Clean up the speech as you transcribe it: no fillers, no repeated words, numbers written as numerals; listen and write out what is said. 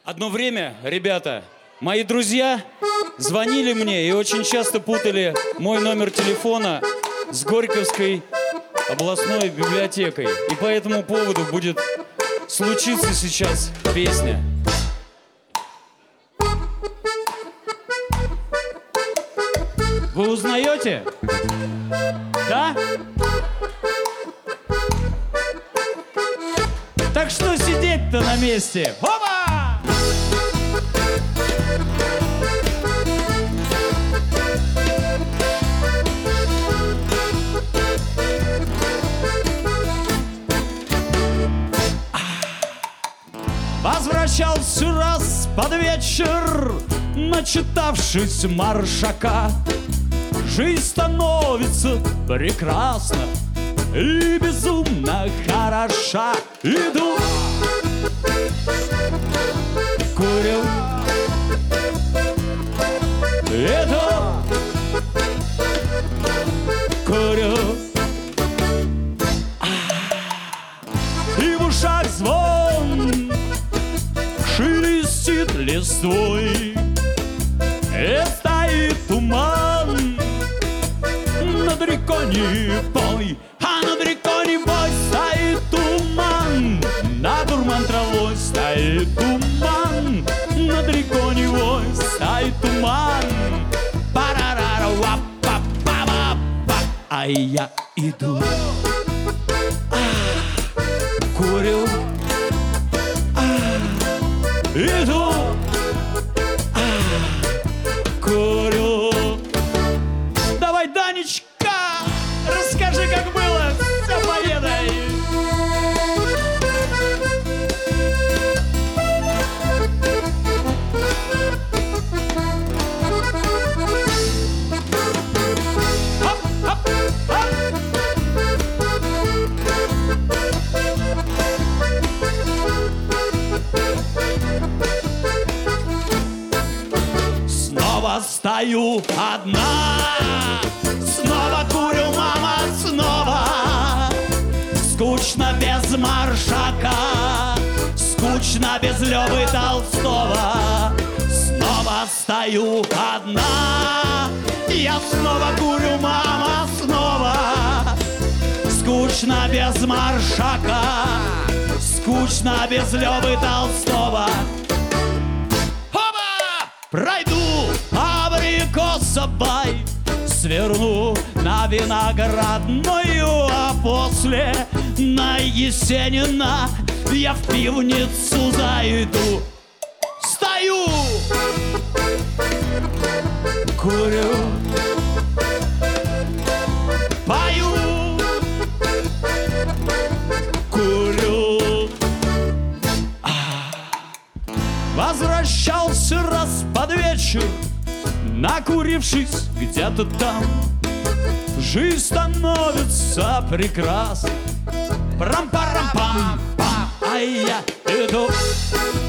Одно время, ребята, мои друзья звонили мне и очень часто путали мой номер телефона с Горьковской областной библиотекой. И по этому поводу будет случиться сейчас песня. Вы узнаете? Да? Так что сидеть-то на месте? Опа! Возвращался раз под вечер, начитавшись Маршака. Жизнь становится прекрасна и безумно хороша. Иду, курю, иду, курю, и в ушах звон шелестит листвой, и стоит туман над рекой Невой, а над рекой Невой стоит туман, над дурман травой стоит туман, над рекой Невой стоит туман. Парарара, ва-па-па-па-па. А я иду, курю, иду, курю. Давай, Данечка, расскажи, как было, все поведай. Снова стою одна, снова курю, мама, снова. Скучно без Маршака, скучно без Лёвы Толстого. Снова стою одна, я снова курю, мама, снова. Скучно без Маршака, скучно без Лёвы Толстого. Пройду абрикосовой, сверну на Виноградную, а после на Есенина я в пивницу зайду. Стою, курю, пою, курю. Возвращался раз под вечер, накурившись где-то там. Жизнь становится прекрасна. Прам-парам-пам-пам. А я иду,